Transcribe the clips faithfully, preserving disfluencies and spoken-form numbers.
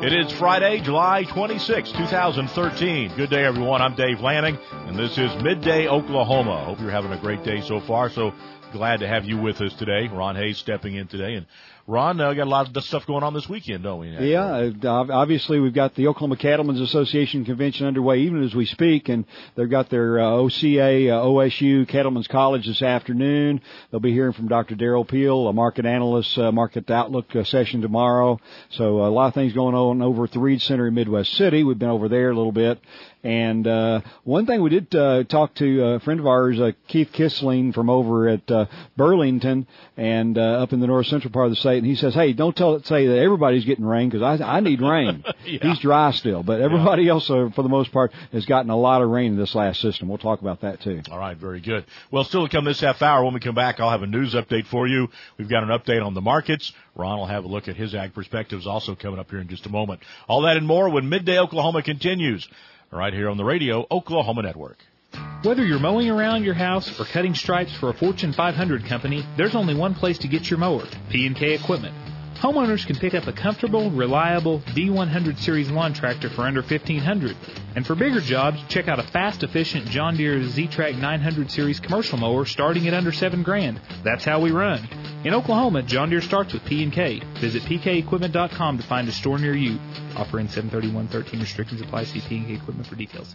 It is Friday, July twenty-sixth, twenty thirteen. Good day, everyone. I'm Dave Lanning, and this is Midday Oklahoma. Hope you're having a great day so far. So glad to have you with us today. Ron Hayes stepping in today. And Ron, uh, got a lot of stuff going on this weekend, don't we? Yeah, uh, obviously we've got the Oklahoma Cattlemen's Association convention underway even as we speak, and they've got their uh, O C A, uh, O S U Cattlemen's College this afternoon. They'll be hearing from Doctor Darrell Peel, a market analyst, uh, market outlook uh, session tomorrow. So uh, a lot of things going on over at the Reed Center in Midwest City. We've been over there a little bit. And uh one thing we did uh, talk to a friend of ours, uh, Keith Kissling from over at uh, Burlington and uh, up in the north central part of the state, and he says, hey, don't tell it, say that everybody's getting rain because I, I need rain. Yeah. He's dry still, but everybody yeah. else, uh, for the most part, has gotten a lot of rain in this last system. We'll talk about that, too. All right, very good. Well, still to come this half hour. When we come back, I'll have a news update for you. We've got an update on the markets. Ron will have a look at his ag perspectives also coming up here in just a moment. All that and more when Midday Oklahoma continues. Right here on the Radio Oklahoma Network. Whether you're mowing around your house or cutting stripes for a Fortune five hundred company, there's only one place to get your mower, P and K Equipment. Homeowners can pick up a comfortable, reliable D one hundred series lawn tractor for under fifteen hundred dollars. And for bigger jobs, check out a fast, efficient John Deere Z-Track nine hundred series commercial mower starting at under seven grand. That's how we run. In Oklahoma, John Deere starts with P and K. Visit P K equipment dot com to find a store near you. Offer in seven thirty-one thirteen. Restrictions apply. See P and K Equipment for details.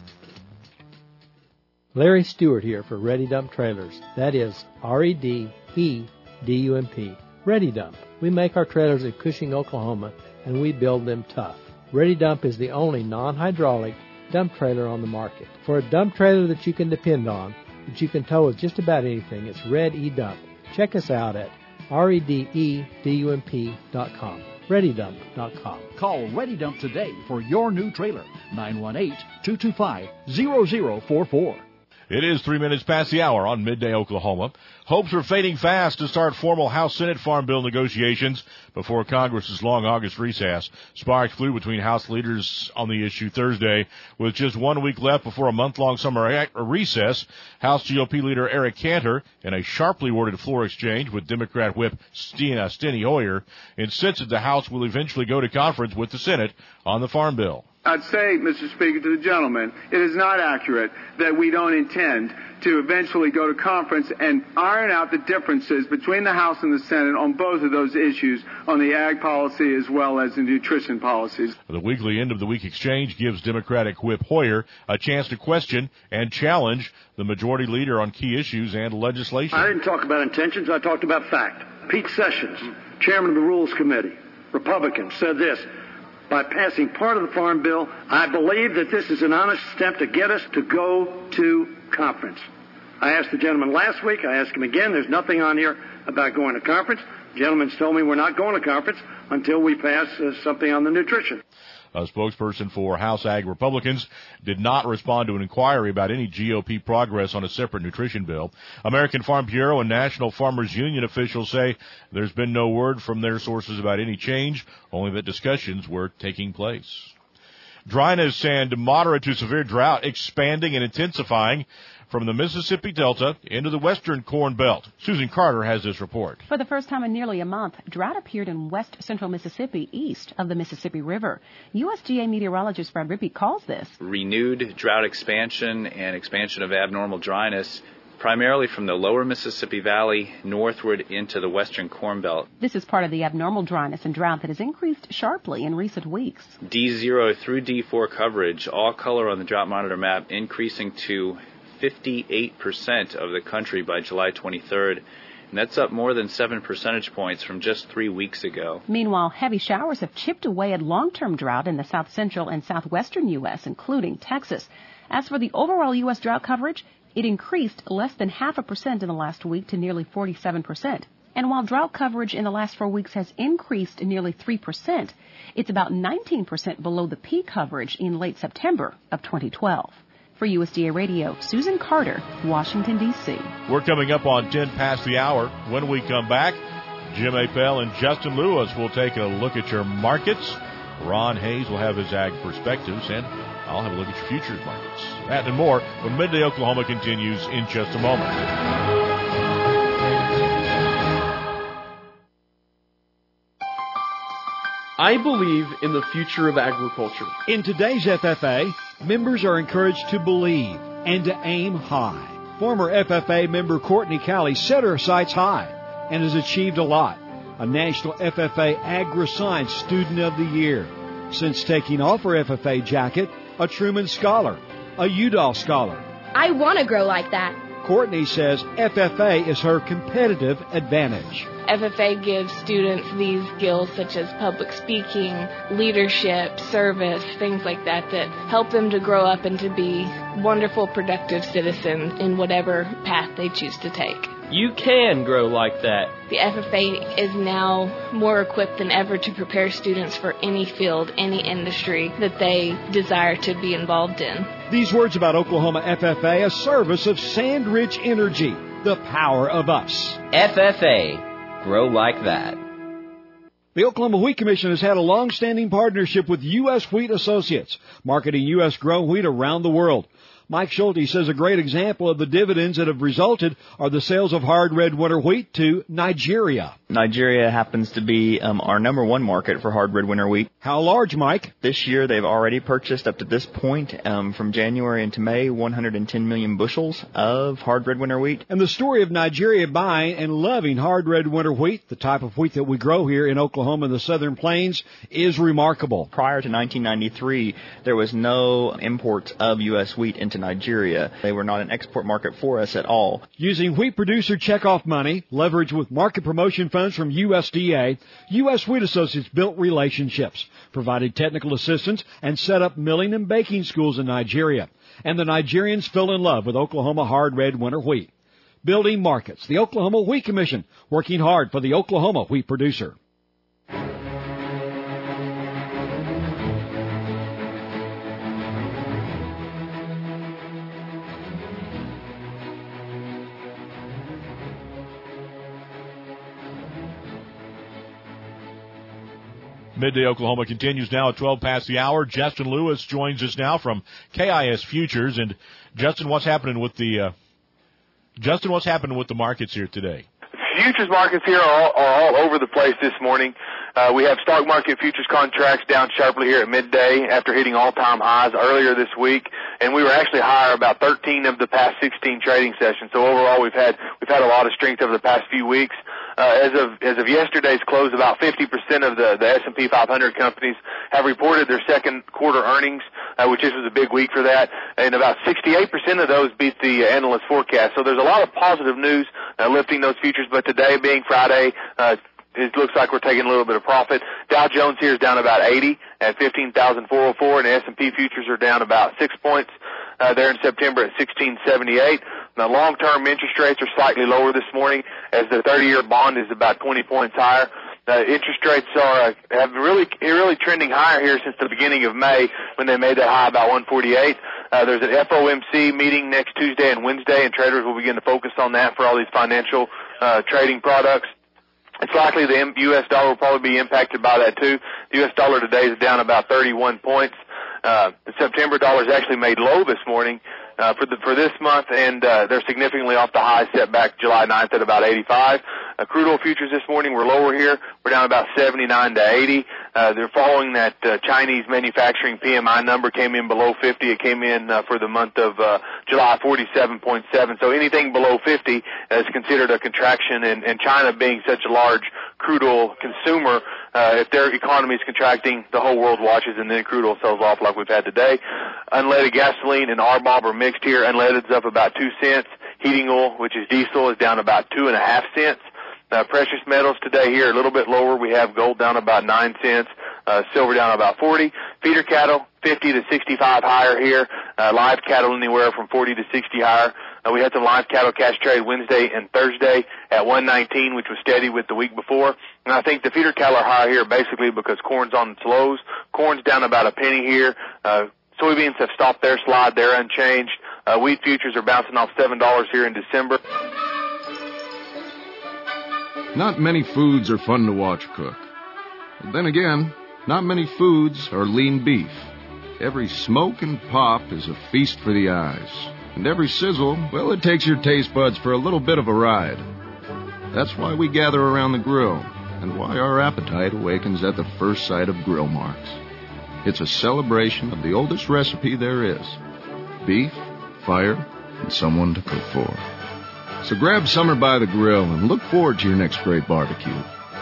Larry Stewart here for Ready Dump Trailers. That is R E D E D U M P. Ready Dump. We make our trailers in Cushing, Oklahoma, and we build them tough. Ready Dump is the only non-hydraulic dump trailer on the market. For a dump trailer that you can depend on, that you can tow with just about anything, it's Red E Dump. Check us out at R E D E D U M P dot com. Ready Dump dot com. Call Ready Dump today for your new trailer. nine one eight, two two five, zero zero four four. It is three minutes past the hour on Midday Oklahoma. Hopes are fading fast to start formal House-Senate Farm Bill negotiations before Congress's long August recess. Sparks flew between House leaders on the issue Thursday. With just one week left before a month-long summer recess, House G O P leader Eric Cantor, in a sharply worded floor exchange with Democrat Whip Steny Hoyer, insisted the House will eventually go to conference with the Senate on the Farm Bill. I'd say, Mister Speaker, to the gentleman, it is not accurate that we don't intend to eventually go to conference and iron out the differences between the House and the Senate on both of those issues, on the ag policy as well as the nutrition policies. The weekly end-of-the-week exchange gives Democratic Whip Hoyer a chance to question and challenge the majority leader on key issues and legislation. I didn't talk about intentions. I talked about fact. Pete Sessions, chairman of the Rules Committee, Republican, said this: by passing part of the Farm Bill, I believe that this is an honest step to get us to go to conference. I asked the gentleman last week. I asked him again. There's nothing on here about going to conference. The gentleman's told me we're not going to conference until we pass uh, something on the nutrition. A spokesperson for House Ag Republicans did not respond to an inquiry about any G O P progress on a separate nutrition bill. American Farm Bureau and National Farmers Union officials say there's been no word from their sources about any change, only that discussions were taking place. Dryness and moderate to severe drought expanding and intensifying from the Mississippi Delta into the western Corn Belt. Susan Carter has this report. For the first time in nearly a month, drought appeared in west central Mississippi, east of the Mississippi River. U S D A meteorologist Brad Rippey calls this renewed drought expansion and expansion of abnormal dryness, primarily from the lower Mississippi Valley northward into the western Corn Belt. This is part of the abnormal dryness and drought that has increased sharply in recent weeks. D zero through D four coverage, all color on the drought monitor map, increasing to fifty-eight percent of the country by July twenty-third, and that's up more than seven percentage points from just three weeks ago. Meanwhile, heavy showers have chipped away at long-term drought in the south central and southwestern U S, including Texas. As for the overall U S drought coverage, it increased less than half a percent in the last week to nearly forty-seven percent. And while drought coverage in the last four weeks has increased nearly three percent, it's about nineteen percent below the peak coverage in late September of twenty twelve. For U S D A Radio, Susan Carter, Washington, D C We're coming up on ten past the hour. When we come back, Jim Appel and Justin Lewis will take a look at your markets. Ron Hayes will have his ag perspectives, and I'll have a look at your futures markets. That and more when Midday Oklahoma continues in just a moment. I believe in the future of agriculture. In today's F F A, members are encouraged to believe and to aim high. Former F F A member Courtney Cowley set her sights high and has achieved a lot. A National F F A Agri-Science Student of the Year. Since taking off her F F A jacket, a Truman Scholar, a Udall Scholar. I want to grow like that. Courtney says F F A is her competitive advantage. F F A gives students these skills such as public speaking, leadership, service, things like that that help them to grow up and to be wonderful, productive citizens in whatever path they choose to take. You can grow like that. The F F A is now more equipped than ever to prepare students for any field, any industry that they desire to be involved in. These words about Oklahoma F F A, a service of Sandridge Energy, the power of us. F F A, grow like that. The Oklahoma Wheat Commission has had a long-standing partnership with U S Wheat Associates, marketing U S grown wheat around the world. Mike Schulte says a great example of the dividends that have resulted are the sales of hard red winter wheat to Nigeria. Nigeria happens to be um, our number one market for hard red winter wheat. How large, Mike? This year they've already purchased up to this point, um, from January into May, one hundred ten million bushels of hard red winter wheat. And the story of Nigeria buying and loving hard red winter wheat, the type of wheat that we grow here in Oklahoma and the Southern Plains, is remarkable. Prior to nineteen ninety-three, there was no imports of U S wheat into Nigeria. They were not an export market for us at all. Using wheat producer checkoff money, leveraged with market promotion funds from U S D A, U S Wheat Associates built relationships, provided technical assistance, and set up milling and baking schools in Nigeria. And the Nigerians fell in love with Oklahoma hard red winter wheat. Building markets, the Oklahoma Wheat Commission, working hard for the Oklahoma wheat producer. Midday Oklahoma continues now at twelve past the hour. Justin Lewis joins us now from K I S Futures. And Justin, what's happening with the uh, Justin? What's happening with the markets here today? Futures markets here are all, are all over the place this morning. Uh, we have stock market futures contracts down sharply here at midday after hitting all-time highs earlier this week, and we were actually higher about thirteen of the past sixteen trading sessions. So overall, we've had we've had a lot of strength over the past few weeks. Uh, as of as of yesterday's close, about fifty percent of the, the S and P five hundred companies have reported their second quarter earnings, uh, which this was a big week for that, and about sixty-eight percent of those beat the uh, analyst forecast. So there's a lot of positive news uh, lifting those futures, but today being Friday, uh, it looks like we're taking a little bit of profit. Dow Jones here is down about eighty at fifteen thousand four hundred four, and the S and P futures are down about six points uh, there in September at sixteen seventy-eight. Now, long-term interest rates are slightly lower this morning as the thirty-year bond is about twenty points higher. Uh, interest rates are uh, have really really trending higher here since the beginning of May when they made that high about one forty-eight. Uh, there's an F O M C meeting next Tuesday and Wednesday, and traders will begin to focus on that for all these financial uh, trading products. It's likely the U S dollar will probably be impacted by that too. The U S dollar today is down about thirty-one points. Uh, the September dollar is actually made low this morning uh, for the for this month, and uh, they're significantly off the high set back July ninth at about eighty-five. Uh, crude oil futures this morning were lower here. We're down about seventy-nine to eighty. Uh, they're following that uh, Chinese manufacturing P M I number came in below fifty. It came in uh, for the month of uh, July forty-seven point seven. So anything below fifty is considered a contraction, and, and China being such a large crude oil consumer, uh, if their economy is contracting, the whole world watches, and then crude oil sells off like we've had today. Unleaded gasoline and R B O B are mixed here. Unleaded's up about two cents. Heating oil, which is diesel, is down about two and a half cents. Uh, precious metals today here a little bit lower. We have gold down about nine cents, uh, silver down about forty. Feeder cattle fifty to sixty-five higher here. Uh, live cattle anywhere from forty to sixty higher. Uh, we had some live cattle cash trade Wednesday and Thursday at one nineteen, which was steady with the week before. And I think the feeder cattle are higher here basically because corn's on its lows. Corn's down about a penny here. Uh, soybeans have stopped their slide. They're unchanged. Uh, wheat futures are bouncing off seven dollars here in December. Not many foods are fun to watch cook. But then again, not many foods are lean beef. Every smoke and pop is a feast for the eyes. And every sizzle, well, it takes your taste buds for a little bit of a ride. That's why we gather around the grill, and why our appetite awakens at the first sight of grill marks. It's a celebration of the oldest recipe there is: beef, fire, and someone to cook for. So grab summer by the grill and look forward to your next great barbecue.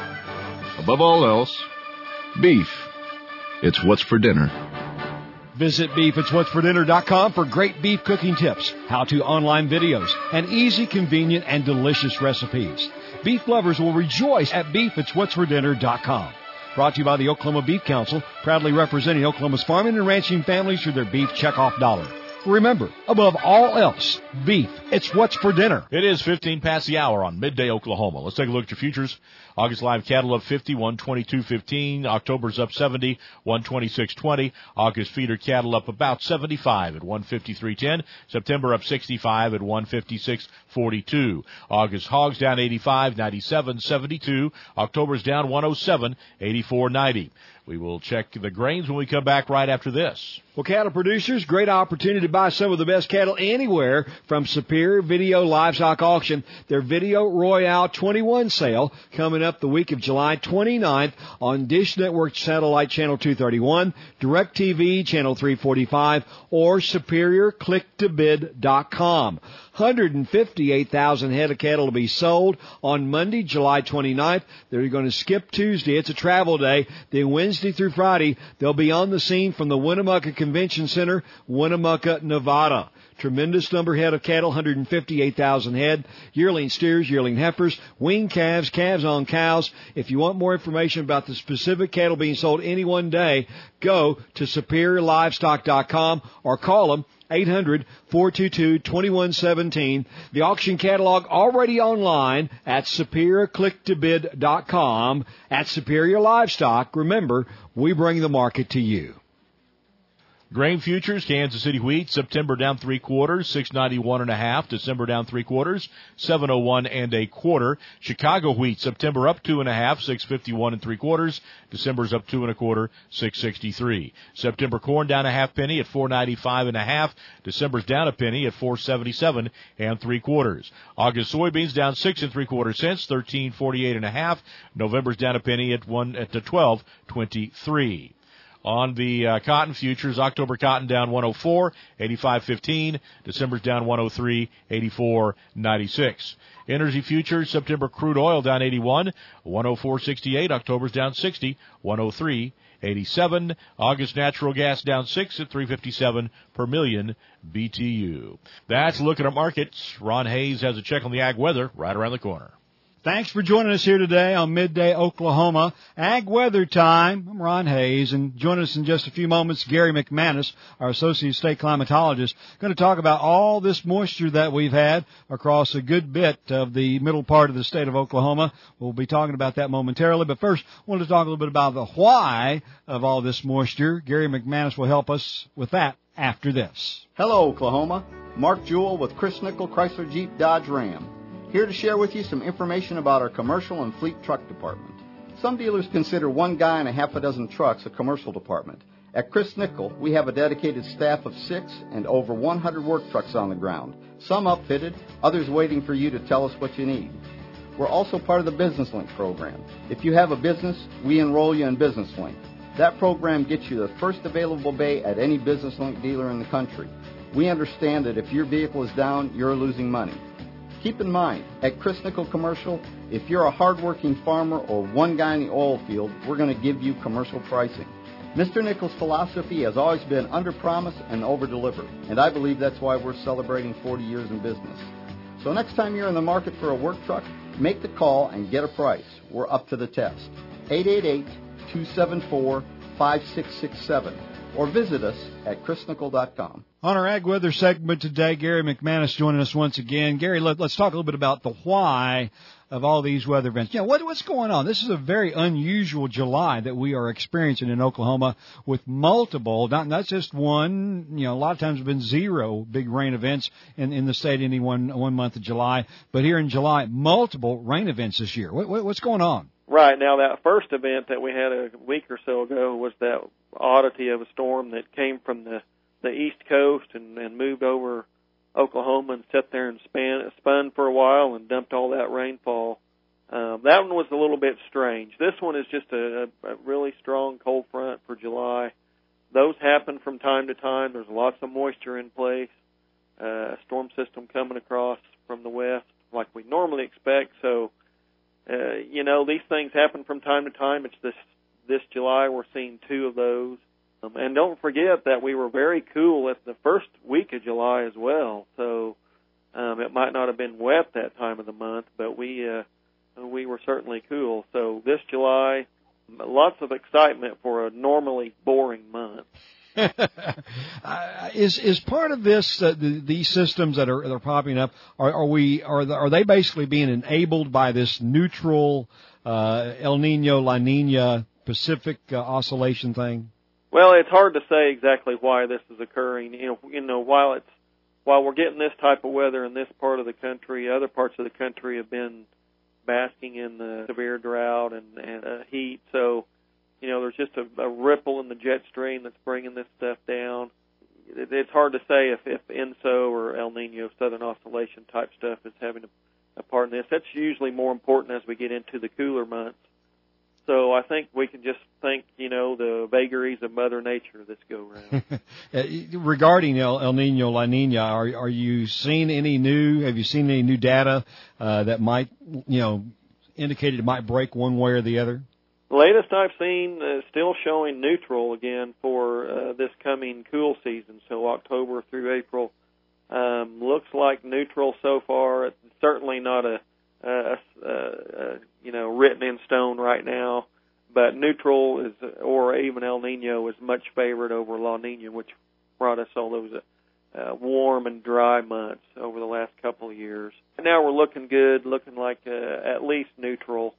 Above all else, beef. It's what's for dinner. Visit beef it's what's for dinner dot com for great beef cooking tips, how-to online videos, and easy, convenient, and delicious recipes. Beef lovers will rejoice at beef it's what's for dinner dot com. Brought to you by the Oklahoma Beef Council, proudly representing Oklahoma's farming and ranching families through their beef checkoff dollar. Remember, above all else, beef, it's what's for dinner. It is fifteen past the hour on Midday Oklahoma. Let's take a look at your futures. August live cattle up fifty, one twenty-two fifteen. October's up seventy, one twenty-six twenty. August feeder cattle up about seventy-five at one fifty-three ten. September up sixty-five at one fifty-six forty-two. August hogs down eighty-five, ninety-seven seventy-two. October's down one oh seven, eighty-four ninety. We will check the grains when we come back right after this. Well, cattle producers, great opportunity to buy some of the best cattle anywhere from Superior Video Livestock Auction. Their Video Royale twenty-one sale coming up the week of July twenty-ninth on Dish Network Satellite Channel two thirty-one, DirecTV Channel three forty-five, or Superior Click To Bid dot com. one hundred fifty-eight thousand head of cattle to be sold on Monday, July twenty-ninth. They're going to skip Tuesday. It's a travel day. Then Wednesday through Friday, they'll be on the scene from the Winnemucca Convention Center, Winnemucca, Nevada. Tremendous number head of cattle, one hundred fifty-eight thousand head, yearling steers, yearling heifers, weaned calves, calves on cows. If you want more information about the specific cattle being sold any one day, go to Superior Livestock dot com or call them eight hundred, four two two, two one one seven. The auction catalog already online at Superior Click To Bid dot com. At Superior Livestock, remember, we bring the market to you. Grain futures, Kansas City wheat, September down three quarters, six ninety-one and a half. December down three quarters, seven oh one and a quarter. Chicago wheat, September up two and a half, six fifty-one and three quarters. December's up two and a quarter, six sixty-three. September corn down a half penny at four ninety-five and a half. December's down a penny at four seventy-seven and three quarters. August soybeans down six and three quarters cents, thirteen forty-eight and a half. November's down a penny at one at the twelve twenty-three. On the uh, cotton futures, October cotton down one oh four, eighty-five fifteen. December's down one oh three, eighty-four ninety-six. Energy futures, September crude oil down eighty-one, one oh four sixty-eight. October's down sixty, one oh three eighty-seven. August natural gas down six at three fifty-seven per million B T U. That's a look at our markets. Ron Hayes has a check on the ag weather right around the corner. Thanks for joining us here today on Midday Oklahoma. Ag Weather Time. I'm Ron Hayes, and join us in just a few moments, Gary McManus, our Associate State Climatologist, going to talk about all this moisture that we've had across a good bit of the middle part of the state of Oklahoma. We'll be talking about that momentarily, but first, I wanted to talk a little bit about the why of all this moisture. Gary McManus will help us with that after this. Hello, Oklahoma. Mark Jewell with Chris Nickel Chrysler Jeep Dodge Ram. Here to share with you some information about our commercial and fleet truck department. Some dealers consider one guy and a half a dozen trucks a commercial department. At Chris Nickel, we have a dedicated staff of six and over one hundred work trucks on the ground. Some upfitted, others waiting for you to tell us what you need. We're also part of the Business Link program. If you have a business, we enroll you in Business Link. That program gets you the first available bay at any Business Link dealer in the country. We understand that if your vehicle is down, you're losing money. Keep in mind, at Chris Nickel Commercial, if you're a hardworking farmer or one guy in the oil field, we're going to give you commercial pricing. Mister Nickel's philosophy has always been under-promise and over-deliver, and I believe that's why we're celebrating forty years in business. So next time you're in the market for a work truck, make the call and get a price. We're up to the test. eight eight eight, two seven four, five six six seven. Or visit us at chris nickel dot com. On our Ag Weather segment today, Gary McManus joining us once again. Gary, let, let's talk a little bit about the why of all these weather events. You know, what, what's going on? This is a very unusual July that we are experiencing in Oklahoma with multiple, not, not just one, you know, a lot of times have been zero big rain events in, in the state any one, one month of July. But here in July, multiple rain events this year. What, what, what's going on? Right. Now, that first event that we had a week or so ago was that oddity of a storm that came from the, the East Coast and, and moved over Oklahoma and sat there and span, spun for a while and dumped all that rainfall Um, that one was a little bit strange. This one is just a, a really strong cold front for July. Those happen from time to time. There's lots of moisture in place. Uh, a storm system coming across from the west like we normally expect. So, uh, you know, these things happen from time to time. It's this this July we're seeing two of those. Um, and don't forget that we were very cool at the first week of July as well. So um, it might not have been wet that time of the month, but we uh, we were certainly cool. So this July, lots of excitement for a normally boring month. uh, is is part of this uh, the, these systems that are that are popping up? Are, are we are the, are they basically being enabled by this neutral uh, El Nino La Nina Pacific uh, oscillation thing? Well, it's hard to say exactly why this is occurring. You know, you know, while it's while we're getting this type of weather in this part of the country, other parts of the country have been basking in the severe drought and, and uh, heat. So, you know, there's just a, a ripple in the jet stream that's bringing this stuff down. It, it's hard to say if, if ENSO or El Nino, Southern Oscillation type stuff is having a, a part in this. That's usually more important as we get into the cooler months. So I think we can just think, you know, the vagaries of Mother Nature this go around. Regarding El, El Nino, La Nina, are, are you seeing any new, have you seen any new data uh, that might, you know, indicate it might break one way or the other? The latest I've seen is still showing neutral again for uh, this coming cool season, so October through April. Um, looks like neutral so far. It's certainly not a Uh, uh, uh, you know, written in stone right now, but neutral is, or even El Nino is much favored over La Nina, which brought us all those uh, warm and dry months over the last couple of years. And now we're looking good, looking like uh, at least neutral,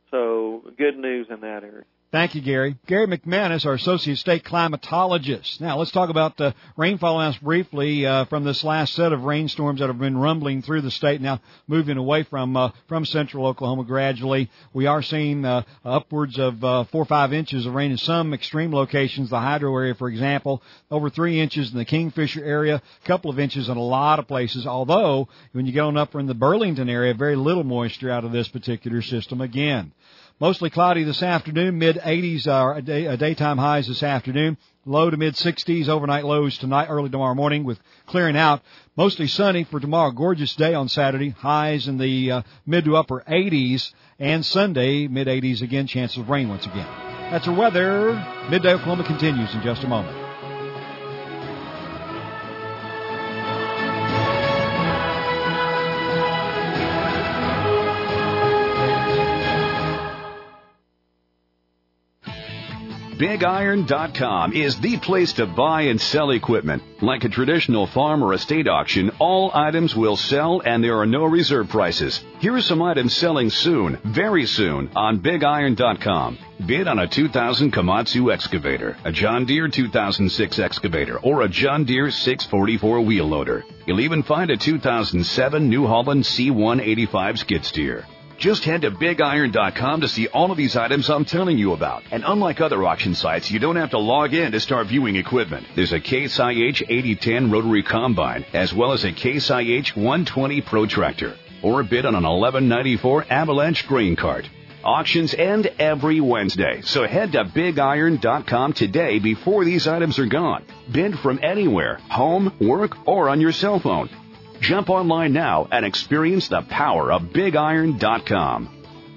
so good news in that area. Thank you, Gary. Gary McManus, our Associate State Climatologist. Now, let's talk about uh, rainfall announced briefly uh, from this last set of rainstorms that have been rumbling through the state, now moving away from uh, from central Oklahoma gradually. We are seeing uh, upwards of uh, four or five inches of rain in some extreme locations. The Hydro area, for example, over three inches in the Kingfisher area, a couple of inches in a lot of places, although when you get on up in the Burlington area, very little moisture out of this particular system again. Mostly cloudy this afternoon, mid-eighties are day, uh, daytime highs this afternoon, low to mid-sixties, overnight lows tonight, early tomorrow morning with clearing out. Mostly sunny for tomorrow, gorgeous day on Saturday, highs in the uh, mid to upper eighties, and Sunday, mid-eighties again, chance of rain once again. That's our weather. Midday Oklahoma continues in just a moment. Big Iron dot com is the place to buy and sell equipment. Like a traditional farm or estate auction, all items will sell and there are no reserve prices. Here are some items selling soon, very soon, on Big Iron dot com. Bid on a two thousand Komatsu excavator, a John Deere two thousand six excavator, or a John Deere six forty-four wheel loader. You'll even find a two thousand seven New Holland C one eighty-five skid steer. Just head to Big Iron dot com to see all of these items I'm telling you about. And unlike other auction sites, you don't have to log in to start viewing equipment. There's a Case I H eighty ten rotary combine, as well as a Case I H one twenty protractor, or a bid on an eleven ninety-four Avalanche grain cart. Auctions end every Wednesday, so head to Big Iron dot com today before these items are gone. Bid from anywhere, home, work, or on your cell phone. Jump online now and experience the power of Big Iron dot com.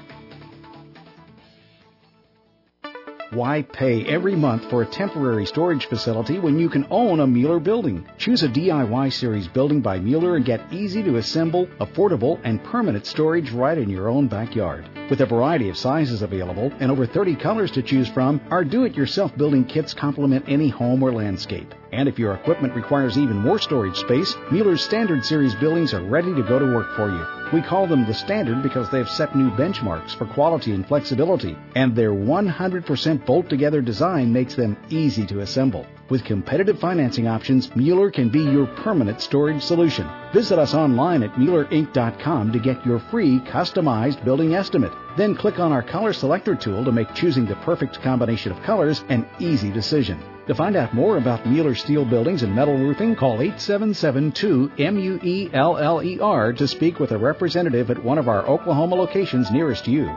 Why pay every month for a temporary storage facility when you can own a Mueller building? Choose a D I Y series building by Mueller and get easy to assemble, affordable, and permanent storage right in your own backyard. With a variety of sizes available and over thirty colors to choose from, our do-it-yourself building kits complement any home or landscape. And if your equipment requires even more storage space, Mueller's Standard Series buildings are ready to go to work for you. We call them the Standard because they've set new benchmarks for quality and flexibility, and their one hundred percent bolt-together design makes them easy to assemble. With competitive financing options, Mueller can be your permanent storage solution. Visit us online at Mueller Inc dot com to get your free customized building estimate. Then click on our Color Selector tool to make choosing the perfect combination of colors an easy decision. To find out more about Mueller Steel Buildings and Metal Roofing, call eight seven seven two M U E L L E R to speak with a representative at one of our Oklahoma locations nearest you.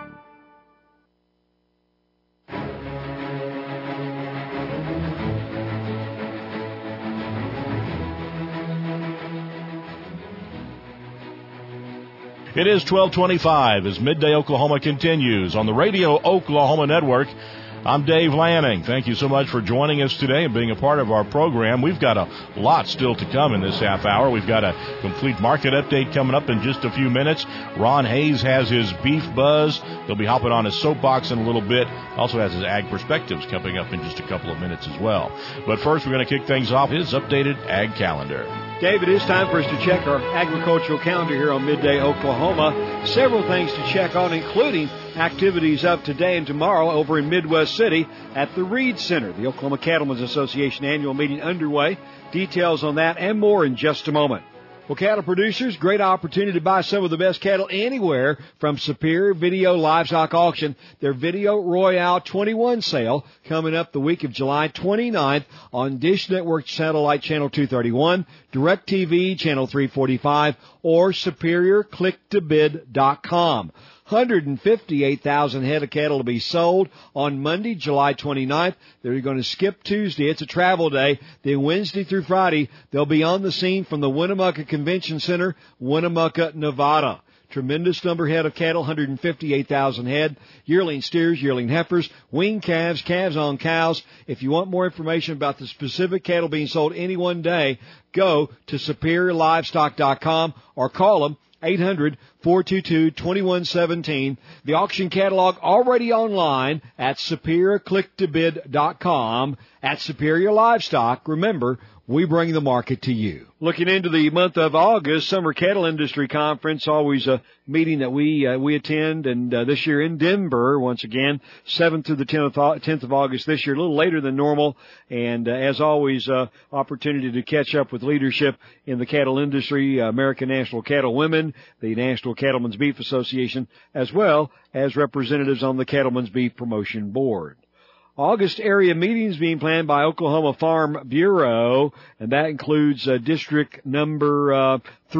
It is twelve twenty-five as Midday Oklahoma continues on the Radio Oklahoma Network. I'm Dave Lanning. Thank you so much for joining us today and being a part of our program. We've got a lot still to come in this half hour. We've got a complete market update coming up in just a few minutes. Ron Hayes has his beef buzz. He'll be hopping on his soapbox in a little bit. Also has his ag perspectives coming up in just a couple of minutes as well. But first, we're going to kick things off his updated ag calendar. David, it's time for us to check our agricultural calendar here on Midday Oklahoma. Several things to check on, including activities of today and tomorrow over in Midwest City at the Reed Center. The Oklahoma Cattlemen's Association annual meeting underway. Details on that and more in just a moment. Well, cattle producers, great opportunity to buy some of the best cattle anywhere from Superior Video Livestock Auction. Their Video Royale twenty-one sale coming up the week of July twenty-ninth on Dish Network Satellite Channel two thirty-one, DirecTV Channel three forty-five, or Superior Click To Bid dot com. one hundred fifty-eight thousand head of cattle to be sold on Monday, July twenty-ninth. They're going to skip Tuesday. It's a travel day. Then Wednesday through Friday, they'll be on the scene from the Winnemucca Convention Center, Winnemucca, Nevada. Tremendous number head of cattle, one hundred fifty-eight thousand head, yearling steers, yearling heifers, weaned calves, calves on cows. If you want more information about the specific cattle being sold any one day, go to Superior Livestock dot com or call them eight hundred, four two two, two one one seven. The auction catalog already online at Superior Click To Bid dot com. At Superior Livestock, remember, we bring the market to you. Looking into the month of August, Summer Cattle Industry Conference, always a meeting that we uh, we attend, and uh, this year in Denver, once again, seventh through the tenth of August this year, a little later than normal, and uh, as always, uh, opportunity to catch up with leadership in the cattle industry, uh, American National Cattle Women, the National Cattlemen's Beef Association, as well as representatives on the Cattlemen's Beef Promotion Board. August area meetings being planned by Oklahoma Farm Bureau, and that includes uh, district number uh,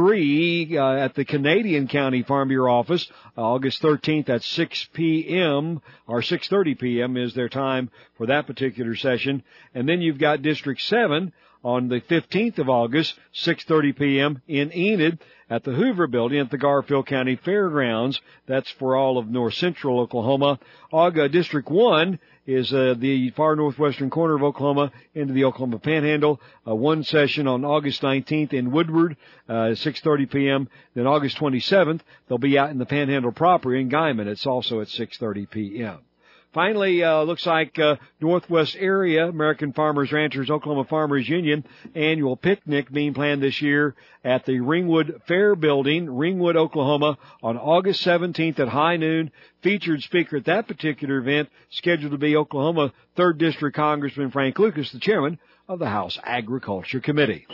three uh, at the Canadian County Farm Bureau office, uh, August thirteenth at six p.m. or six thirty p.m. is their time for that particular session. And then you've got District seven on the fifteenth of August, six thirty p.m. in Enid at the Hoover Building at the Garfield County Fairgrounds. That's for all of north central Oklahoma. August District one is uh, the far northwestern corner of Oklahoma into the Oklahoma Panhandle. Uh, one session on August nineteenth in Woodward, uh, six thirty p.m. Then August twenty-seventh, they'll be out in the Panhandle proper in Guyman. It's also at six thirty p.m. Finally, uh, looks like uh, Northwest area, American Farmers Ranchers, Oklahoma Farmers Union annual picnic being planned this year at the Ringwood Fair Building, Ringwood, Oklahoma, on August seventeenth at high noon. Featured speaker at that particular event scheduled to be Oklahoma third District Congressman Frank Lucas, the chairman of the House Agriculture Committee.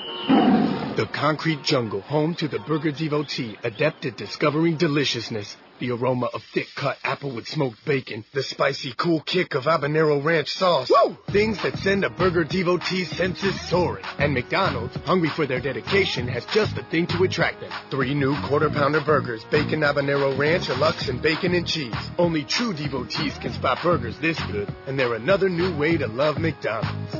The concrete jungle, home to the burger devotee, adept at discovering deliciousness. The aroma of thick-cut apple with smoked bacon. The spicy, cool kick of habanero ranch sauce. Woo! Things that send a burger devotee's senses soaring. And McDonald's, hungry for their dedication, has just the thing to attract them. Three new quarter-pounder burgers, bacon habanero ranch, deluxe, and bacon and cheese. Only true devotees can spot burgers this good, and they're another new way to love McDonald's.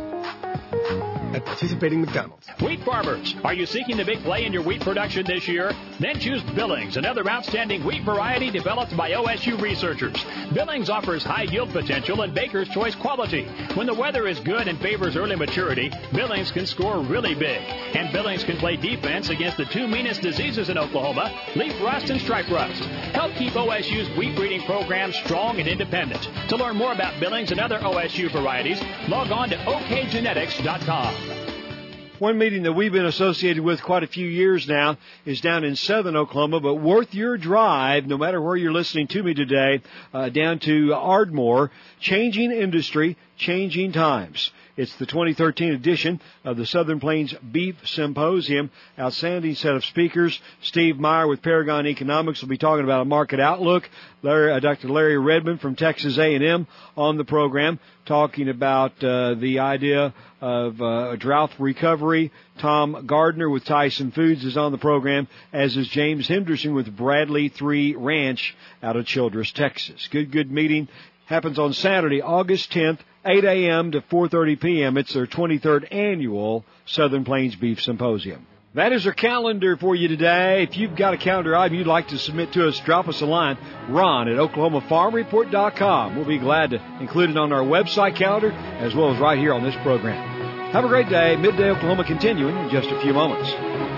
At participating McDonald's. Wheat farmers, are you seeking the big play in your wheat production this year? Then choose Billings, another outstanding wheat variety developed by O S U researchers. Billings offers high yield potential and Baker's Choice quality. When the weather is good and favors early maturity, Billings can score really big. And Billings can play defense against the two meanest diseases in Oklahoma, leaf rust and stripe rust. Help keep O S U's wheat breeding program strong and independent. To learn more about Billings and other O S U varieties, log on to O K genetics dot com. One meeting that we've been associated with quite a few years now is down in southern Oklahoma, but worth your drive, no matter where you're listening to me today, uh, down to Ardmore. Changing industry, changing times. It's the twenty thirteen edition of the Southern Plains Beef Symposium. Outstanding set of speakers. Steve Meyer with Paragon Economics will be talking about a market outlook. Larry, uh, Doctor Larry Redmond from Texas A and M on the program, talking about uh, the idea of uh, drought recovery. Tom Gardner with Tyson Foods is on the program, as is James Henderson with Bradley three Ranch out of Childress, Texas. Good, good meeting. Happens on Saturday, August tenth, eight a.m. to four thirty p.m. It's their twenty-third annual Southern Plains Beef Symposium. That is our calendar for you today. If you've got a calendar item you'd like to submit to us, drop us a line. Ron at Oklahoma Farm Report dot com. We'll be glad to include it on our website calendar as well as right here on this program. Have a great day. Midday Oklahoma continuing in just a few moments.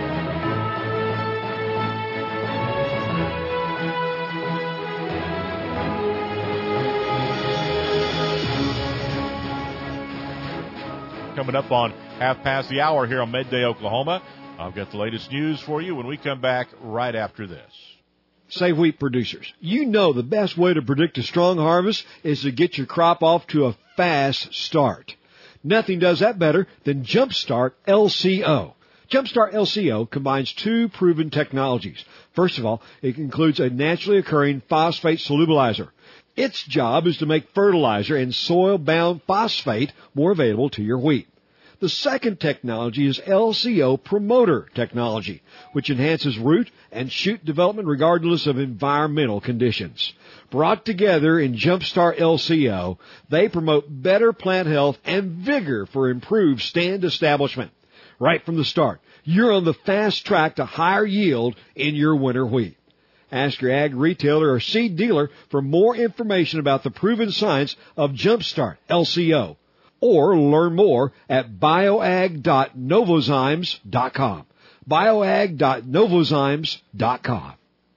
Coming up on half past the hour here on Midday Oklahoma. I've got the latest news for you when we come back right after this. Say, wheat producers, you know the best way to predict a strong harvest is to get your crop off to a fast start. Nothing does that better than Jumpstart L C O. Jumpstart L C O combines two proven technologies. First of all, it includes a naturally occurring phosphate solubilizer. Its job is to make fertilizer and soil-bound phosphate more available to your wheat. The second technology is L C O Promoter technology, which enhances root and shoot development regardless of environmental conditions. Brought together in Jumpstart L C O, they promote better plant health and vigor for improved stand establishment. Right from the start, you're on the fast track to higher yield in your winter wheat. Ask your ag retailer or seed dealer for more information about the proven science of Jumpstart L C O. Or learn more at bioag dot novozymes dot com. bioag dot novozymes dot com.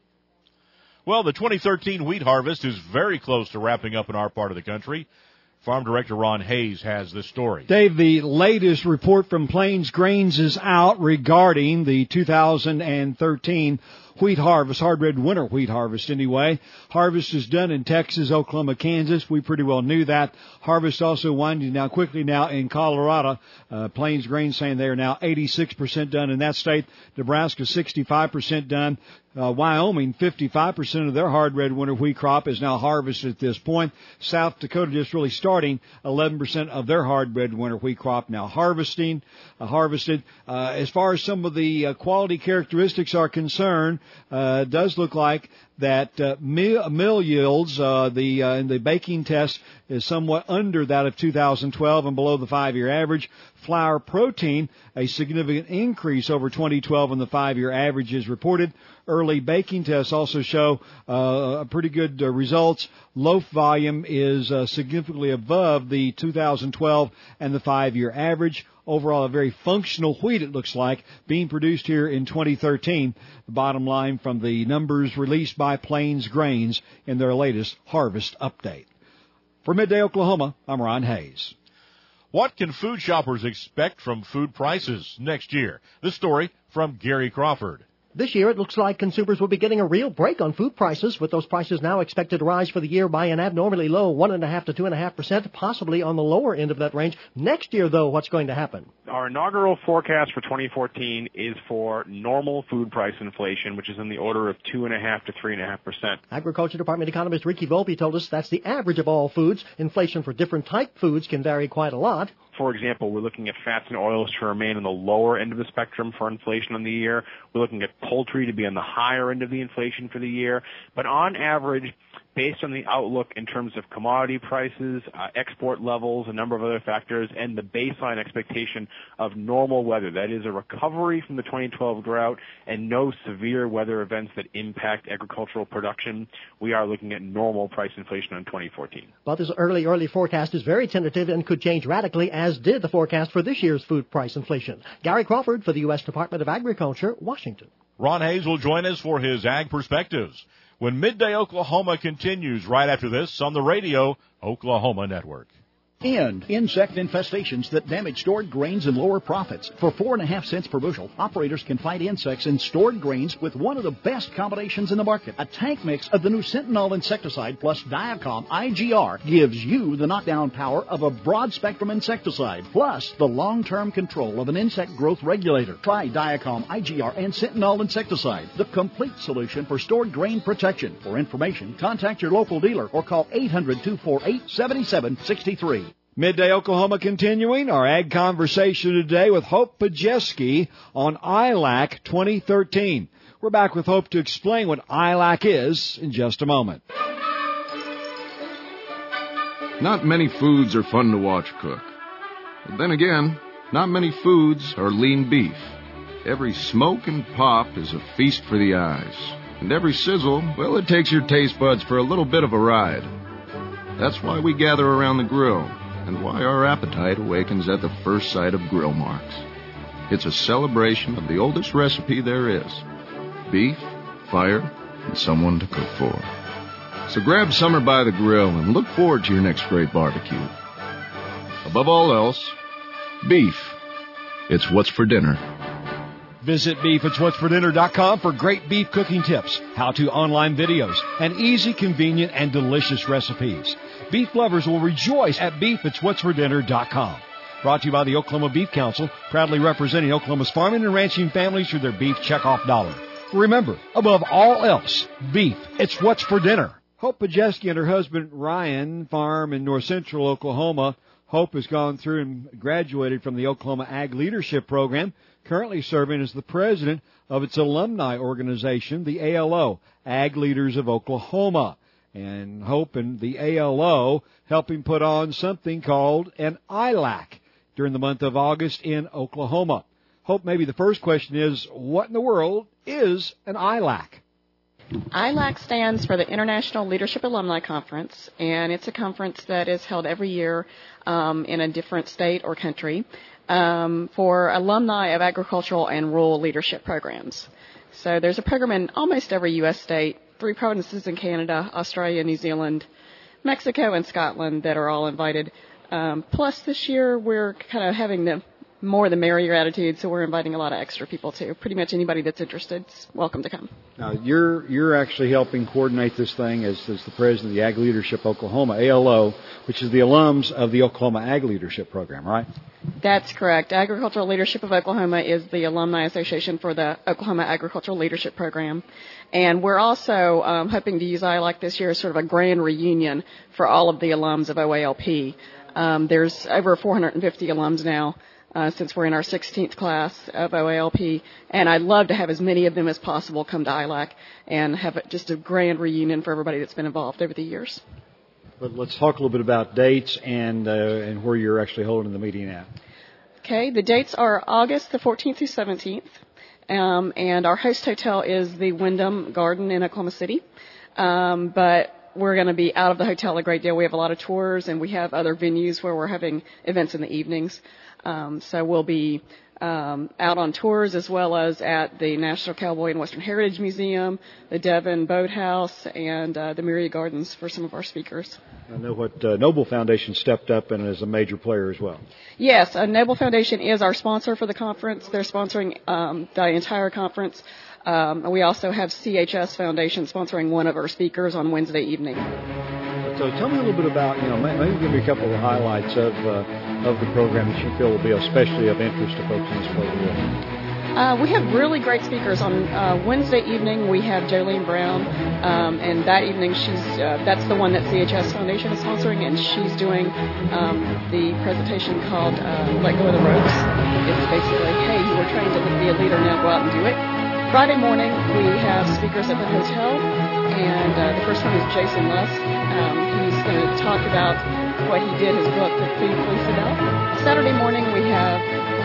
Well, the twenty thirteen wheat harvest is very close to wrapping up in our part of the country. Farm Director Ron Hayes has this story. Dave, the latest report from Plains Grains is out regarding the two thousand thirteen wheat harvest, hard red winter wheat harvest anyway. Harvest is done in Texas, Oklahoma, Kansas. We pretty well knew that. Harvest also winding down quickly now in Colorado. Uh, Plains Grains saying they are now eighty-six percent done in that state. Nebraska sixty-five percent done. Uh, Wyoming, fifty-five percent of their hard red winter wheat crop is now harvested at this point. South Dakota just really starting, eleven percent of their hard red winter wheat crop now harvesting, uh, harvested. Uh, as far as some of the uh, quality characteristics are concerned, uh, it does look like that uh, mill, mill yields, uh, the uh, in the baking test is somewhat under that of two thousand twelve and below the five-year average. Flour protein, a significant increase over twenty twelve and the five-year average is reported. Early baking tests also show uh, pretty good uh, results. Loaf volume is uh, significantly above the two thousand twelve and the five-year average. Overall, a very functional wheat, it looks like, being produced here in twenty thirteen. The bottom line from the numbers released by Plains Grains in their latest harvest update. For Midday Oklahoma, I'm Ron Hayes. What can food shoppers expect from food prices next year? This story from Gary Crawford. This year, it looks like consumers will be getting a real break on food prices, with those prices now expected to rise for the year by an abnormally low one point five to two point five percent, possibly on the lower end of that range. Next year, though, what's going to happen? Our inaugural forecast for twenty fourteen is for normal food price inflation, which is in the order of two point five to three point five percent. Agriculture Department economist Ricky Volpe told us that's the average of all foods. Inflation for different type foods can vary quite a lot. For example, we're looking at fats and oils to remain on the lower end of the spectrum for inflation on the year. We're looking at poultry to be on the higher end of the inflation for the year. But on average, based on the outlook in terms of commodity prices, uh, export levels, a number of other factors, and the baseline expectation of normal weather, that is a recovery from the twenty twelve drought and no severe weather events that impact agricultural production, we are looking at normal price inflation in twenty fourteen. But this early, early forecast is very tentative and could change radically, as did the forecast for this year's food price inflation. Gary Crawford for the U S Department of Agriculture, Washington. Ron Hayes will join us for his Ag Perspectives when Midday Oklahoma continues right after this on the Radio Oklahoma Network. End insect infestations that damage stored grains and lower profits. For four and a half cents per bushel, operators can fight insects in stored grains with one of the best combinations in the market. A tank mix of the new Sentinel insecticide plus Diacom I G R gives you the knockdown power of a broad-spectrum insecticide, plus the long-term control of an insect growth regulator. Try Diacom I G R and Sentinel insecticide, the complete solution for stored grain protection. For information, contact your local dealer or call eight hundred, two four eight, seven seven six three. Midday Oklahoma continuing our ag conversation today with Hope Pajeski on I L A C twenty thirteen. We're back with Hope to explain what I L A C is in just a moment. Not many foods are fun to watch cook. But then again, not many foods are lean beef. Every smoke and pop is a feast for the eyes. And every sizzle, well, it takes your taste buds for a little bit of a ride. That's why we gather around the grill, and why our appetite awakens at the first sight of grill marks. It's a celebration of the oldest recipe there is: beef, fire, and someone to cook for. So grab summer by the grill and look forward to your next great barbecue. Above all else, beef. It's what's for dinner. Visit beef it's what's for dinner dot com for great beef cooking tips, how-to online videos, and easy, convenient, and delicious recipes. Beef lovers will rejoice at beef it's what's for dinner dot com. Brought to you by the Oklahoma Beef Council, proudly representing Oklahoma's farming and ranching families through their beef checkoff dollar. Remember, above all else, beef, it's what's for dinner. Hope Pajeski and her husband Ryan farm in north central Oklahoma. Hope has gone through and graduated from the Oklahoma Ag Leadership Program, currently serving as the president of its alumni organization, the A L O, Ag Leaders of Oklahoma. And Hope and the A L O helping put on something called an I L A C during the month of August in Oklahoma. Hope, maybe the first question is, what in the world is an I L A C? I L A C stands for the International Leadership Alumni Conference, and it's a conference that is held every year um, in a different state or country um, for alumni of agricultural and rural leadership programs. So there's a program in almost every U S state, three provinces in Canada, Australia, New Zealand, Mexico, and Scotland that are all invited. Um, plus, this year we're kind of having the more the merrier attitude, so we're inviting a lot of extra people too. Pretty much anybody that's interested is welcome to come. Now, you're you're actually helping coordinate this thing as, as the president of the Ag Leadership Oklahoma, A L O, which is the alums of the Oklahoma Ag Leadership Program, right? That's correct. Agricultural Leadership of Oklahoma is the alumni association for the Oklahoma Agricultural Leadership Program. And we're also um, hoping to use I L A C this year as sort of a grand reunion for all of the alums of O A L P. Um, there's over four hundred fifty alums now. Uh, since we're in our sixteenth class of O A L P, and I'd love to have as many of them as possible come to I L A C and have just a grand reunion for everybody that's been involved over the years. But let's talk a little bit about dates and uh, and where you're actually holding the meeting at. Okay, the dates are August the fourteenth through seventeenth, um, and our host hotel is the Wyndham Garden in Oklahoma City, um, but we're going to be out of the hotel a great deal. We have a lot of tours, and we have other venues where we're having events in the evenings. Um, so we'll be um, out on tours as well as at the National Cowboy and Western Heritage Museum, the Devon Boathouse, and uh, the Myriad Gardens for some of our speakers. I know what uh, Noble Foundation stepped up and is a major player as well. Yes, uh, Noble Foundation is our sponsor for the conference. They're sponsoring um, the entire conference. Um, we also have C H S Foundation sponsoring one of our speakers on Wednesday evening. So tell me a little bit about, you know, maybe give me a couple of highlights of uh, of the program that you feel will be especially of interest to folks in this program. Uh, we have really great speakers. On uh, Wednesday evening, we have Jolene Brown, um, and that evening she's uh, that's the one that C H S Foundation is sponsoring, and she's doing um, the presentation called uh, Let Go of the Ropes. It's basically, hey, you were trained to be a leader, now go out and do it. Friday morning, we have speakers at the hotel, and uh, the first one is Jason Luss. Um, he's going to talk about what he did, his book, The Food Police About. Saturday morning, we have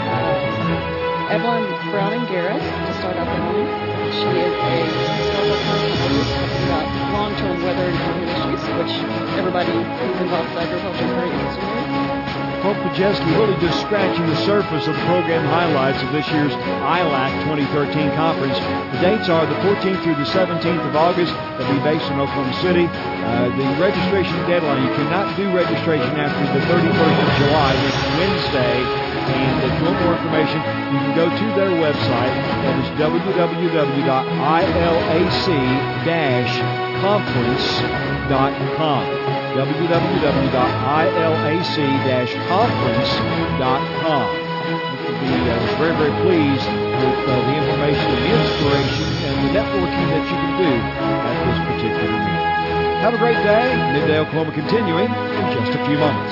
uh, Evelyn Browning-Garris to start out the morning. She is a historical commentator talking about long-term weather and climate issues, which everybody who's involved with agriculture is very interested in. Hope, Pajeski, really just scratching the surface of the program highlights of this year's I L A C twenty thirteen conference. The dates are the fourteenth through the seventeenth of August. They'll be based in Oklahoma City. Uh, the registration deadline, you cannot do registration after the thirty-first of July, next Wednesday. And if you want more information, you can go to their website. That is w w w dot I L A C dash conference dot com. w w w dot I L A C dash conference dot com. You can be uh, very, very pleased with uh, the information and the inspiration and the networking that you can do at this particular meeting. Have a great day. Midday Oklahoma continuing in just a few moments.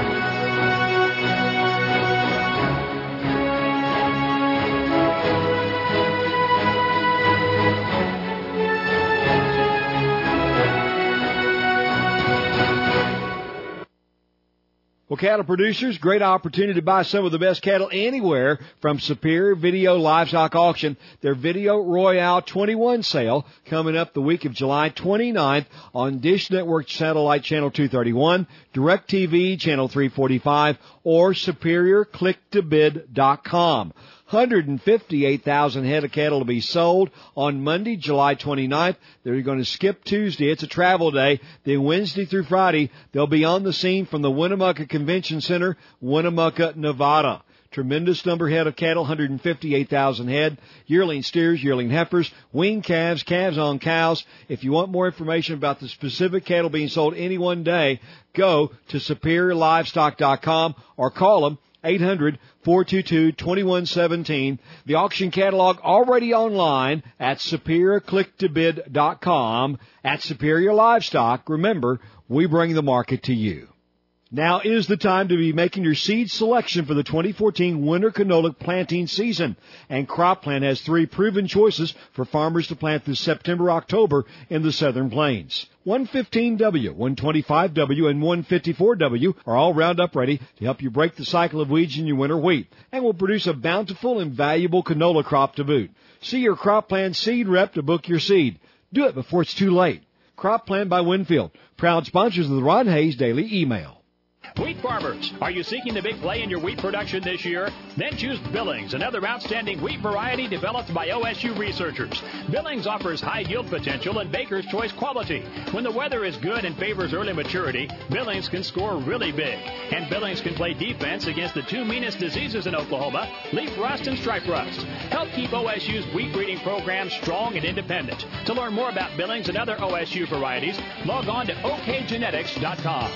Well, cattle producers, great opportunity to buy some of the best cattle anywhere from Superior Video Livestock Auction. Their Video Royale twenty-one sale coming up the week of July twenty-ninth on Dish Network Satellite Channel two thirty-one, DirecTV Channel three forty-five, or Superior Click to Bid dot com. one hundred fifty-eight thousand head of cattle to be sold on Monday, July twenty-ninth. They're going to skip Tuesday. It's a travel day. Then Wednesday through Friday, they'll be on the scene from the Winnemucca Convention Center, Winnemucca, Nevada. Tremendous number head of cattle, one hundred fifty-eight thousand head, yearling steers, yearling heifers, weaned calves, calves on cows. If you want more information about the specific cattle being sold any one day, go to superior livestock dot com or call them eight hundred, four two two, two one one seven. The auction catalog already online at superior click to bid dot com. At Superior Livestock, remember, we bring the market to you. Now is the time to be making your seed selection for the twenty fourteen winter canola planting season. And CropPlan has three proven choices for farmers to plant this September, October in the Southern Plains. one fifteen W, one twenty-five W, and one fifty-four W are all Roundup ready to help you break the cycle of weeds in your winter wheat and will produce a bountiful and valuable canola crop to boot. See your CropPlan seed rep to book your seed. Do it before it's too late. CropPlan by Winfield, proud sponsors of the Ron Hayes Daily Email. Wheat farmers, are you seeking the big play in your wheat production this year? Then choose Billings, another outstanding wheat variety developed by O S U researchers. Billings offers high yield potential and Baker's Choice quality. When the weather is good and favors early maturity, Billings can score really big. And Billings can play defense against the two meanest diseases in Oklahoma, leaf rust and stripe rust. Help keep O S U's wheat breeding program strong and independent. To learn more about Billings and other O S U varieties, log on to O K genetics dot com.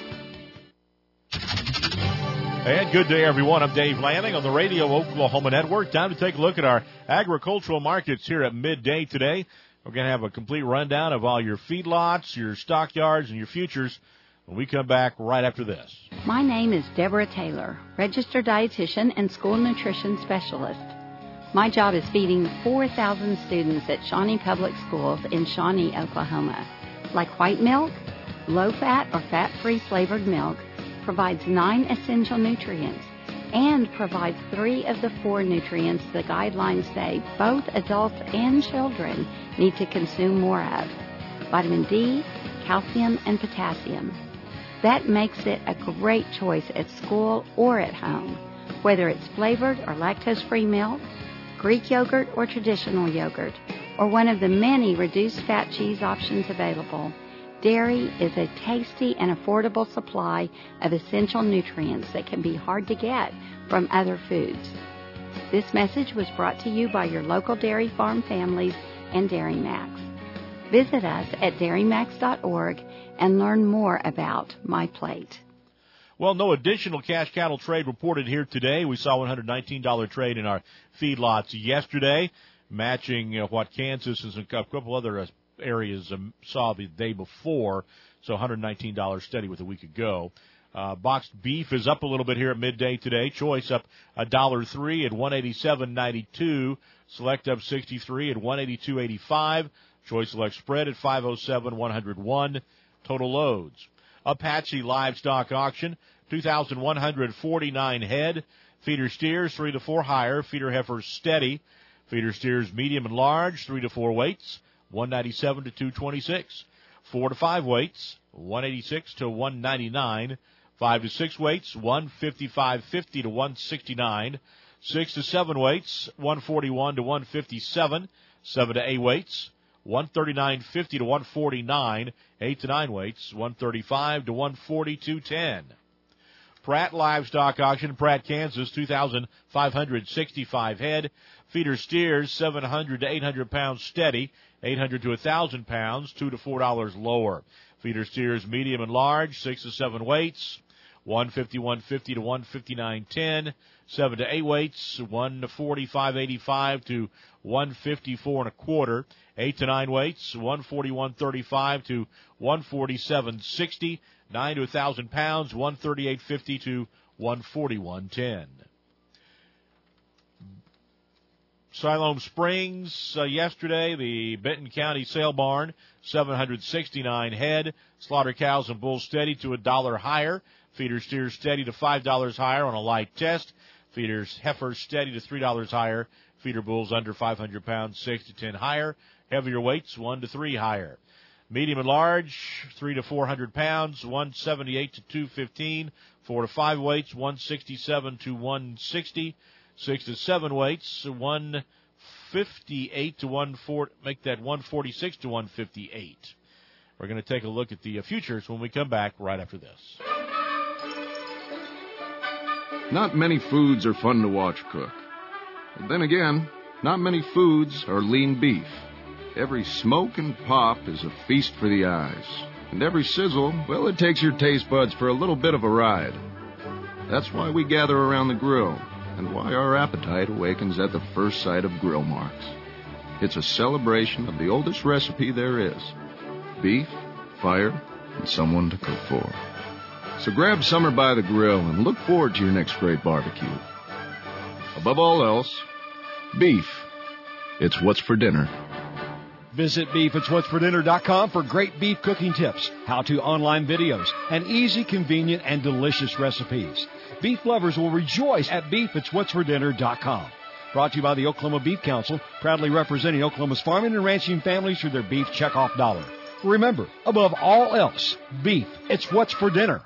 And good day, everyone. I'm Dave Lanning on the Radio Oklahoma Network. Time to take a look at our agricultural markets here at midday today. We're going to have a complete rundown of all your feedlots, your stockyards, and your futures when we come back right after this. My name is Deborah Taylor, registered dietitian and school nutrition specialist. My job is feeding four thousand students at Shawnee Public Schools in Shawnee, Oklahoma. Like white milk, low-fat or fat-free flavored milk, provides nine essential nutrients and provides three of the four nutrients the guidelines say both adults and children need to consume more of: vitamin D, calcium, and potassium. That makes it a great choice at school or at home, whether it's flavored or lactose-free milk, Greek yogurt or traditional yogurt, or one of the many reduced fat cheese options available. Dairy is a tasty and affordable supply of essential nutrients that can be hard to get from other foods. This message was brought to you by your local dairy farm families and Dairy Max. Visit us at dairy max dot org and learn more about My Plate. Well, no additional cash cattle trade reported here today. We saw one hundred nineteen dollars trade in our feedlots yesterday, matching uh, what Kansas and a couple other uh, areas um, saw the day before, so one hundred nineteen dollars steady with a week ago. Uh, boxed beef is up a little bit here at midday today. Choice up one dollar three at one eighty-seven ninety-two. Select up sixty-three at one eighty-two eighty-five. Choice Select spread at five oh seven one oh one. Total loads. Apache livestock auction, two thousand one hundred forty-nine head. Feeder steers three to four higher. Feeder heifers steady. Feeder steers medium and large, three to four weights, one ninety-seven to two twenty-six. Four to five weights, one eighty-six to one ninety-nine. Five to six weights, one fifty-five fifty to one sixty-nine. Six to seven weights, one forty-one to one fifty-seven. Seven to eight weights, one thirty-nine fifty to one forty-nine. Eight to nine weights, one thirty-five to one forty-two ten. Pratt Livestock Auction, Pratt, Kansas, two thousand five hundred sixty-five head. Feeder steers, seven hundred to eight hundred pounds steady, eight hundred to one thousand pounds, two to four dollars lower. Feeder steers, medium and large, six to seven weights, one fifty-one fifty to one fifty-nine ten. Seven to eight weights, one forty-five eighty-five to one fifty-four and a quarter. Eight to nine weights, one forty-one thirty-five to one forty-seven sixty. Nine to a thousand pounds, one thirty-eight fifty to one forty-one ten. Siloam Springs uh, yesterday, the Benton County Sale Barn, seven hundred sixty-nine head. Slaughter cows and bulls steady to a dollar higher. Feeder steers steady to five dollars higher on a light test. Feeders heifers steady to three dollars higher. Feeder bulls under five hundred pounds, six to ten higher. Heavier weights, one to three higher. Medium and large, three to four hundred pounds, one seventy-eight to two fifteen. Four to five weights, one sixty-seven to one sixty. Six to seven weights, one fifty-eight to one forty. Make that one forty-six to one fifty-eight. We're going to take a look at the futures when we come back right after this. Not many foods are fun to watch cook. But then again, not many foods are lean beef. Every smoke and pop is a feast for the eyes. And every sizzle, well, it takes your taste buds for a little bit of a ride. That's why we gather around the grill, and why our appetite awakens at the first sight of grill marks. It's a celebration of the oldest recipe there is. Beef, fire, and someone to cook for. So grab summer by the grill and look forward to your next great barbecue. Above all else, beef. It's what's for dinner. Visit beef it's what's for dinner dot com for great beef cooking tips, how-to online videos, and easy, convenient, and delicious recipes. Beef lovers will rejoice at beef it's what's for dinner dot com. Brought to you by the Oklahoma Beef Council, proudly representing Oklahoma's farming and ranching families through their beef checkoff dollar. Remember, above all else, beef, it's what's for dinner.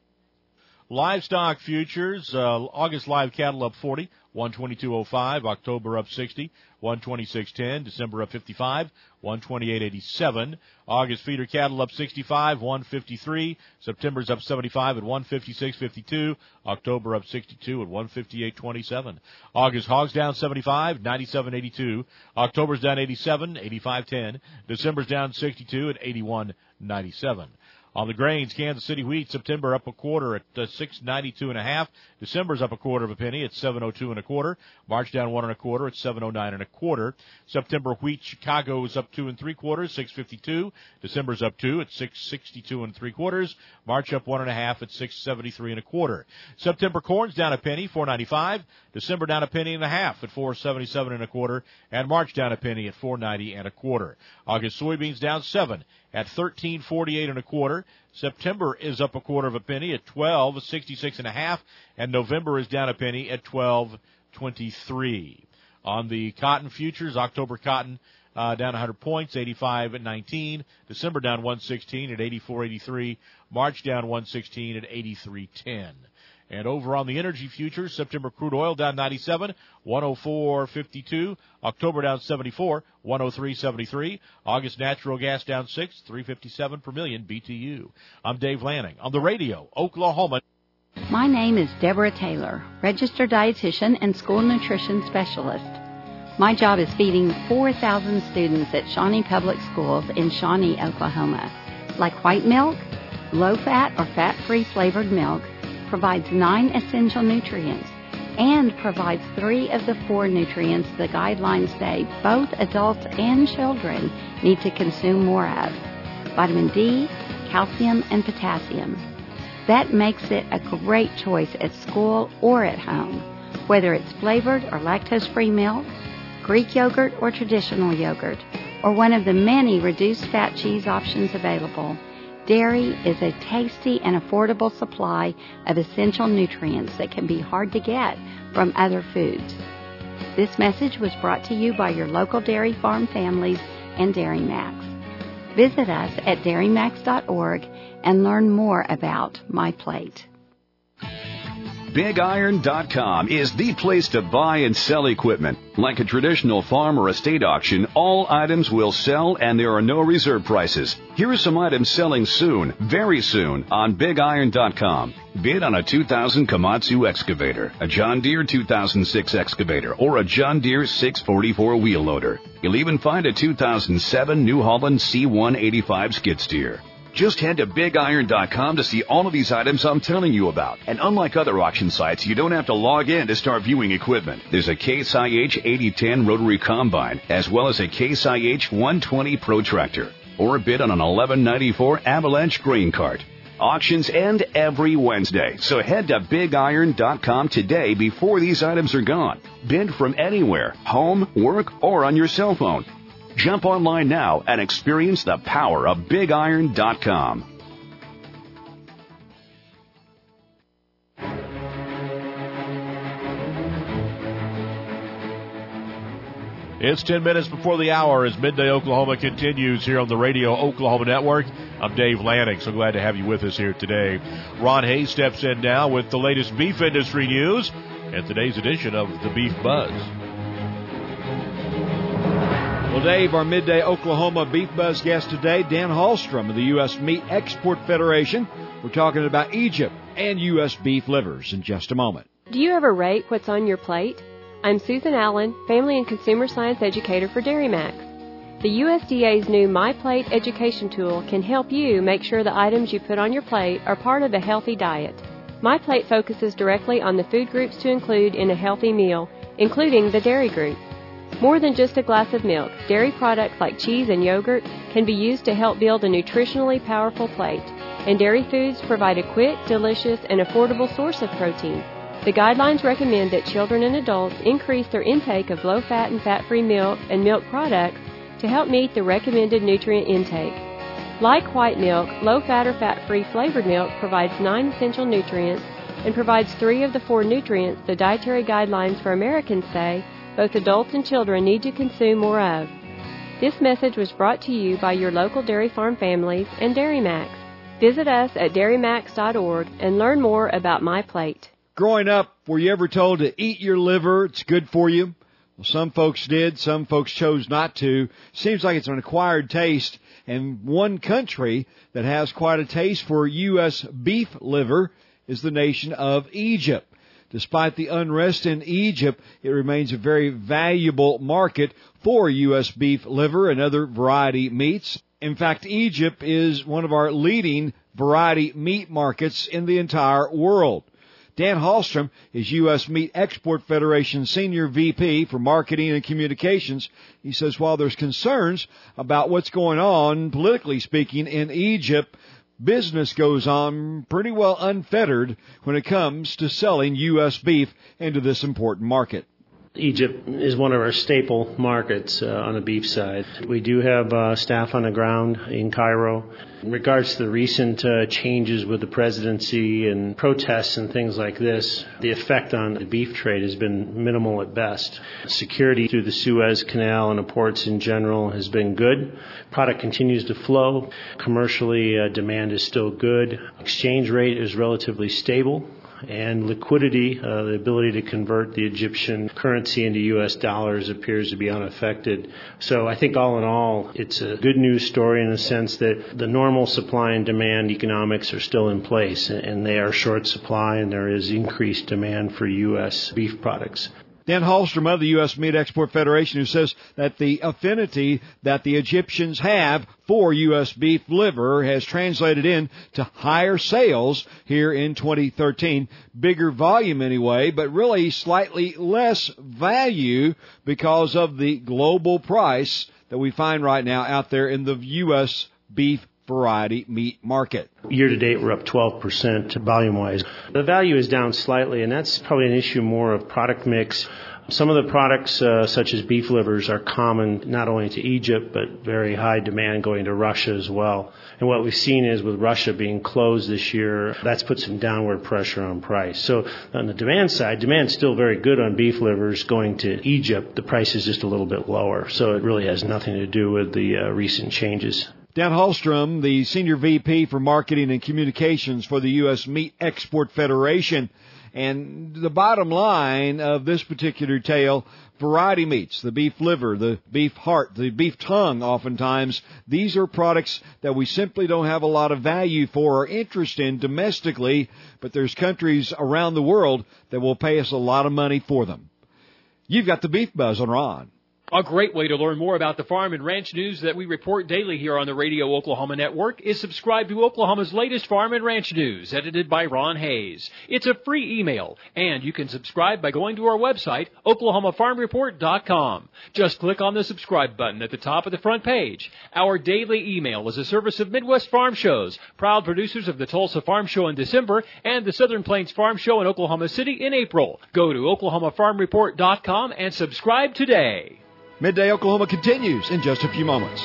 Livestock futures, uh, August live cattle up forty, one twenty-two oh five. October up sixty, one twenty-six ten. December up fifty-five, one twenty-eight eighty-seven. August feeder cattle up sixty-five, one fifty-three. September's up seventy-five at one fifty-six fifty-two. October up sixty-two at one fifty-eight twenty-seven. August hogs down seventy-five, ninety-seven eighty-two. October's down eighty-seven, eighty-five ten. December's down sixty-two at eighty-one ninety-seven. On the grains, Kansas City wheat, September up a quarter at uh, six ninety-two and a half. December's up a quarter of a penny at seven oh two and a quarter. March down one and a quarter at seven oh nine and a quarter. September wheat, Chicago is up two and three quarters, six fifty-two. December's up two at six sixty-two and three quarters. March up one and a half at six seventy-three and a quarter. September corn's down a penny, four ninety-five. December down a penny and a half at four seventy-seven and a quarter. And March down a penny at four ninety and a quarter. August soybeans down seven at thirteen forty-eight and a quarter. September is up a quarter of a penny at twelve sixty-six and a half, and November is down a penny at twelve twenty-three. On the cotton futures, October cotton uh, down one hundred points, eighty-five at nineteen. December down one sixteen at eighty-four eighty-three. March down one sixteen at eighty-three ten. And over on the energy futures, September crude oil down ninety-seven, one oh four fifty-two. October down seventy-four, one oh three seventy-three. August natural gas down six, three fifty-seven per million B T U. I'm Dave Lanning on the radio, Oklahoma. My name is Deborah Taylor, registered dietitian and school nutrition specialist. My job is feeding four thousand students at Shawnee Public Schools in Shawnee, Oklahoma. Like white milk, low-fat or fat-free flavored milk, provides nine essential nutrients and provides three of the four nutrients the guidelines say both adults and children need to consume more of: vitamin D, calcium, and potassium. That makes it a great choice at school or at home, whether it's flavored or lactose-free milk, Greek yogurt or traditional yogurt, or one of the many reduced fat cheese options available. Dairy is a tasty and affordable supply of essential nutrients that can be hard to get from other foods. This message was brought to you by your local dairy farm families and Dairy Max. Visit us at dairy max dot org and learn more about My Plate. Big Iron dot com is the place to buy and sell equipment. Like a traditional farm or estate auction, all items will sell and there are no reserve prices. Here are some items selling soon, very soon, on Big Iron dot com. Bid on a two thousand Komatsu excavator, a John Deere two thousand six excavator, or a John Deere six forty-four wheel loader. You'll even find a two thousand seven New Holland C one eighty-five skid steer. Just head to Big Iron dot com to see all of these items I'm telling you about. And unlike other auction sites, you don't have to log in to start viewing equipment. There's a Case I H eighty ten rotary combine, as well as a Case I H one twenty Pro tractor, or a bid on an eleven ninety-four Avalanche grain cart. Auctions end every Wednesday, so head to Big Iron dot com today before these items are gone. Bid from anywhere, home, work, or on your cell phone. Jump online now and experience the power of Big Iron dot com. It's ten minutes before the hour as Midday Oklahoma continues here on the Radio Oklahoma Network. I'm Dave Lanning. So glad to have you with us here today. Ron Hayes steps in now with the latest beef industry news and today's edition of the Beef Buzz. Well, Dave, our Midday Oklahoma Beef Buzz guest today, Dan Hallstrom of the U S Meat Export Federation. We're talking about Egypt and U S beef livers in just a moment. Do you ever rate what's on your plate? I'm Susan Allen, Family and Consumer Science Educator for Dairy Max. The U S D A's new My Plate education tool can help you make sure the items you put on your plate are part of a healthy diet. My Plate focuses directly on the food groups to include in a healthy meal, including the dairy group. More than just a glass of milk, dairy products like cheese and yogurt can be used to help build a nutritionally powerful plate, and dairy foods provide a quick, delicious, and affordable source of protein. The guidelines recommend that children and adults increase their intake of low-fat and fat-free milk and milk products to help meet the recommended nutrient intake. Like white milk, low-fat or fat-free flavored milk provides nine essential nutrients and provides three of the four nutrients the dietary guidelines for Americans say both adults and children need to consume more of. This message was brought to you by your local dairy farm families and Dairy Max. Visit us at dairy max dot org and learn more about My Plate. Growing up, were you ever told to eat your liver? It's good for you. Well, some folks did. Some folks chose not to. Seems like it's an acquired taste. And one country that has quite a taste for U S beef liver is the nation of Egypt. Despite the unrest in Egypt, it remains a very valuable market for U S beef liver and other variety meats. In fact, Egypt is one of our leading variety meat markets in the entire world. Dan Hallstrom is U S Meat Export Federation Senior V P for Marketing and Communications. He says while there's concerns about what's going on, politically speaking, in Egypt, business goes on pretty well unfettered when it comes to selling U S beef into this important market. Egypt is one of our staple markets uh, on the beef side. We do have uh, staff on the ground in Cairo. In regards to the recent uh, changes with the presidency and protests and things like this, the effect on the beef trade has been minimal at best. Security through the Suez Canal and the ports in general has been good. Product continues to flow. Commercially, uh, demand is still good. Exchange rate is relatively stable. And liquidity, uh, the ability to convert the Egyptian currency into U S dollars appears to be unaffected. So I think all in all, it's a good news story in the sense that the normal supply and demand economics are still in place, and they are short supply, and there is increased demand for U S beef products. Dan Hallstrom of the U S Meat Export Federation, who says that the affinity that the Egyptians have for U S beef liver has translated into higher sales here in twenty thirteen. Bigger volume anyway, but really slightly less value because of the global price that we find right now out there in the U S beef variety meat market. Year to date, we're up twelve percent volume-wise. The value is down slightly, and that's probably an issue more of product mix. Some of the products, uh, such as beef livers, are common not only to Egypt, but very high demand going to Russia as well. And what we've seen is with Russia being closed this year, that's put some downward pressure on price. So on the demand side, demand's still very good on beef livers going to Egypt. The price is just a little bit lower. So it really has nothing to do with the uh, recent changes. Dan Hallstrom, the Senior V P for Marketing and Communications for the U S Meat Export Federation. And the bottom line of this particular tale, variety meats, the beef liver, the beef heart, the beef tongue, oftentimes, these are products that we simply don't have a lot of value for or interest in domestically, but there's countries around the world that will pay us a lot of money for them. You've got the Beef Buzz on Ron. A great way to learn more about the farm and ranch news that we report daily here on the Radio Oklahoma Network is subscribe to Oklahoma's latest farm and ranch news, edited by Ron Hayes. It's a free email, and you can subscribe by going to our website, oklahoma farm report dot com. Just click on the subscribe button at the top of the front page. Our daily email is a service of Midwest Farm Shows, proud producers of the Tulsa Farm Show in December and the Southern Plains Farm Show in Oklahoma City in April. Go to oklahoma farm report dot com and subscribe today. Midday Oklahoma continues in just a few moments.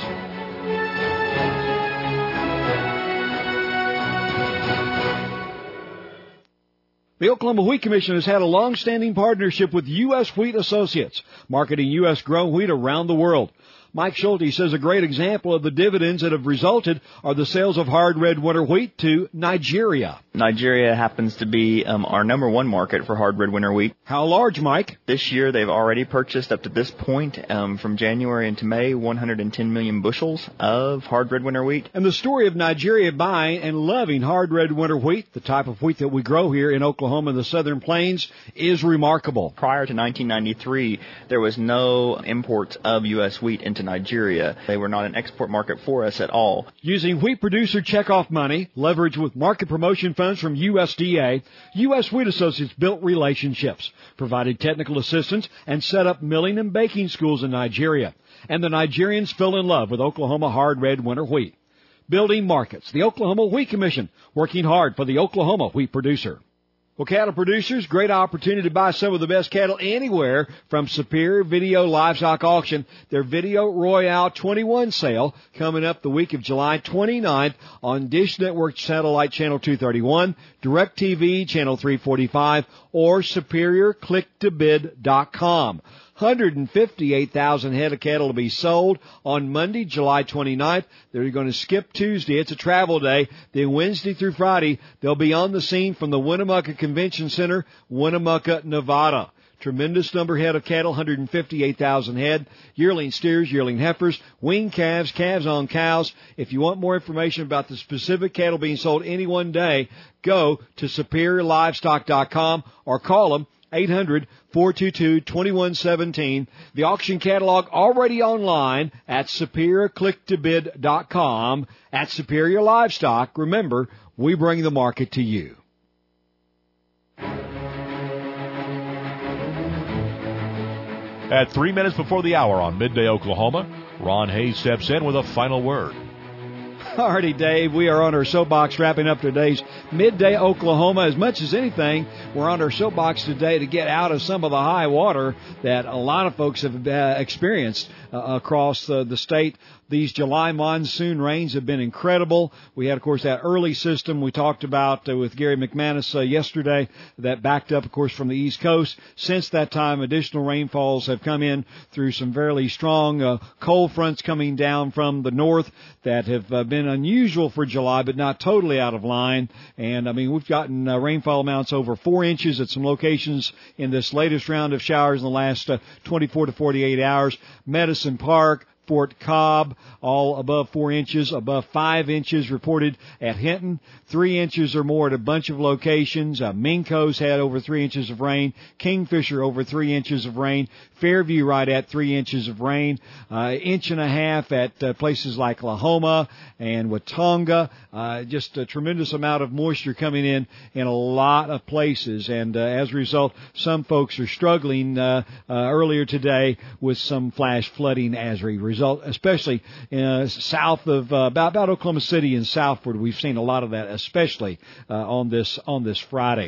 The Oklahoma Wheat Commission has had a long-standing partnership with U S Wheat Associates, marketing U S grown wheat around the world. Mike Schulte says a great example of the dividends that have resulted are the sales of hard red winter wheat to Nigeria. Nigeria happens to be um, our number one market for hard red winter wheat. How large, Mike? This year they've already purchased up to this point, um, from January into May, one hundred ten million bushels of hard red winter wheat. And the story of Nigeria buying and loving hard red winter wheat, the type of wheat that we grow here in Oklahoma and the Southern Plains, is remarkable. Prior to nineteen ninety-three, there was no imports of U S wheat into Nigeria. They were not an export market for us at all. Using wheat producer checkoff money, leveraged with market promotion funds from U S D A, U S Wheat Associates built relationships, provided technical assistance, and set up milling and baking schools in Nigeria. And the Nigerians fell in love with Oklahoma hard red winter wheat. Building markets, the Oklahoma Wheat Commission, working hard for the Oklahoma wheat producer. Well, cattle producers, great opportunity to buy some of the best cattle anywhere from Superior Video Livestock Auction. Their Video Royale twenty-one sale coming up the week of July twenty-ninth on Dish Network Satellite Channel two thirty-one, DirecTV Channel three forty-five, or superior click to bid dot com. one hundred fifty-eight thousand head of cattle to be sold on Monday, July twenty-ninth. They're going to skip Tuesday. It's a travel day. Then Wednesday through Friday, they'll be on the scene from the Winnemucca Convention Center, Winnemucca, Nevada. Tremendous number head of cattle, one hundred fifty-eight thousand head, yearling steers, yearling heifers, weaned calves, calves on cows. If you want more information about the specific cattle being sold any one day, go to superior livestock dot com or call them eight hundred, four two two, two one one seven. The auction catalog already online at superior click to bid dot com. At Superior Livestock, remember, we bring the market to you. At three minutes before the hour on Midday Oklahoma, Ron Hayes steps in with a final word. Alrighty, Dave, we are on our soapbox wrapping up today's Midday Oklahoma. As much as anything, we're on our soapbox today to get out of some of the high water that a lot of folks have uh, experienced uh, across uh, the state. These July monsoon rains have been incredible. We had, of course, that early system we talked about uh, with Gary McManus uh, yesterday that backed up, of course, from the East Coast. Since that time, additional rainfalls have come in through some fairly strong uh, cold fronts coming down from the north that have uh, been unusual for July, but not totally out of line. And, I mean, we've gotten uh, rainfall amounts over four inches at some locations in this latest round of showers in the last uh, twenty-four to forty-eight hours. Medicine Park, Fort Cobb, all above four inches, above five inches reported at Hinton, three inches or more at a bunch of locations. Uh, Minco's had over three inches of rain, Kingfisher over three inches of rain, Fairview right at three inches of rain, uh, inch and a half at uh, places like Lahoma and Watonga. Uh, just a tremendous amount of moisture coming in in a lot of places, and uh, as a result, some folks are struggling uh, uh, earlier today with some flash flooding as a result, especially uh, south of uh, about, about Oklahoma City and southward. We've seen a lot of that, especially uh, on this on this Friday.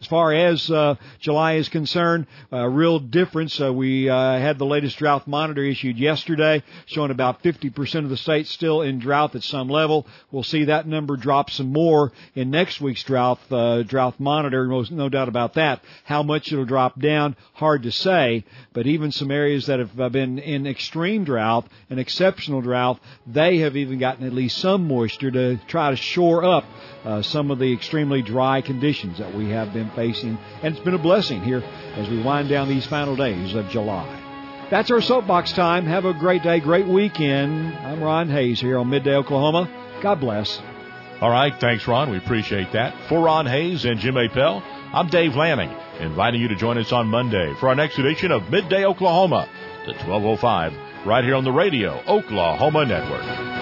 As far as uh, July is concerned, a real difference. Uh, we uh, had the latest drought monitor issued yesterday, showing about fifty percent of the states still in drought at some level. We'll see that number drop some more in next week's drought uh, drought monitor. No, no doubt about that. How much it'll drop down, hard to say. But even some areas that have uh, been in extreme drought, an exceptional drought, they have even gotten at least some moisture to try to shore up uh, some of the extremely dry conditions that we have been facing. And it's been a blessing here as we wind down these final days of July. That's our soapbox time. Have a great day, great weekend. I'm Ron Hayes here on Midday Oklahoma. God bless. All right. Thanks, Ron. We appreciate that. For Ron Hayes and Jim Appel, I'm Dave Lanning, inviting you to join us on Monday for our next edition of Midday Oklahoma, the twelve oh five, right here on the Radio Oklahoma Network.